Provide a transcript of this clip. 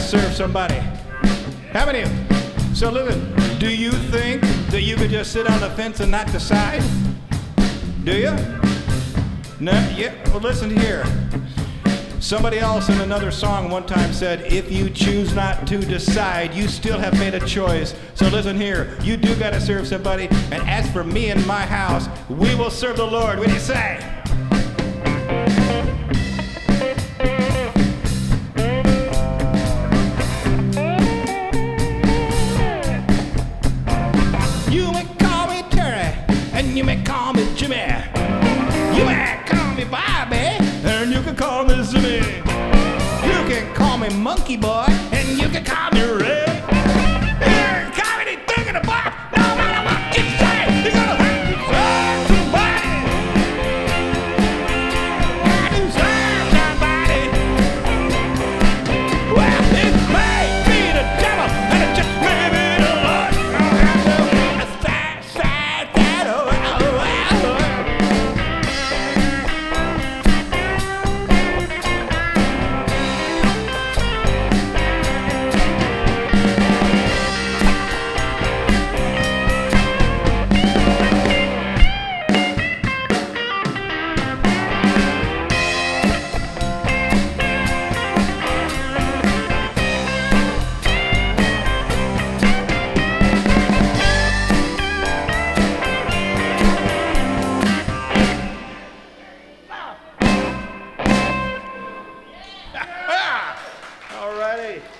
serve somebody. How many of you? So listen, do you think that you could just sit on the fence and not decide? Do you? No, yeah, well listen here. Somebody else in another song one time said, if you choose not to decide, you still have made a choice. So listen here, you do gotta serve somebody, and as for me and my house, we will serve the Lord. What do you say? You may call me Terry, and you may call me Jimmy. You may call me Bobby, and you can call me Zimmy. You can call me Monkey Boy, and you can call me Ray. You can call me anything in the box. No matter what you say, you're gonna have to serve somebody. Have to serve somebody. Well, it may be the devil, and it just may be the Lord. All righty.